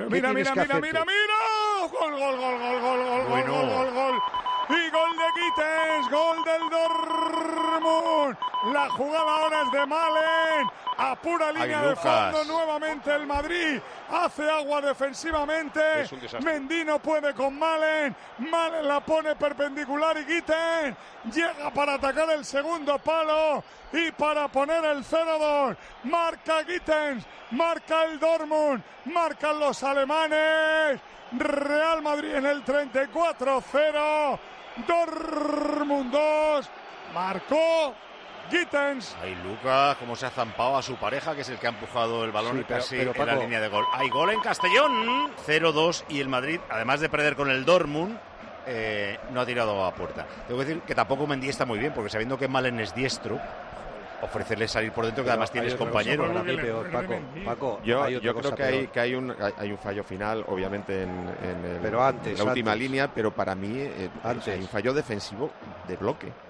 Mira. Gol. Y gol de Gittens, gol del Dortmund. La jugada ahora es de Malen. A pura línea de fondo nuevamente el Madrid. Hace agua defensivamente. Mendy no puede con Malen. Malen la pone perpendicular y Gittens llega para atacar el segundo palo y para poner el 0-2. Marca Gittens, marca el Dortmund, marcan los alemanes. Real Madrid en el 34-0. Dortmund 2. Marcó Gittens. Ay, Lucas, cómo se ha zampado a su pareja, que es el que ha empujado el balón casi en la línea de gol. Hay gol en Castellón. 0-2 y el Madrid, además de perder con el Dortmund, no ha tirado a puerta. Tengo que decir que tampoco Mendy está muy bien, porque sabiendo que Malen es diestro, ofrecerle salir por dentro, que además tienes compañero. Paco, yo creo que hay un fallo final, obviamente, en la última línea, pero para mí hay un fallo defensivo de bloque.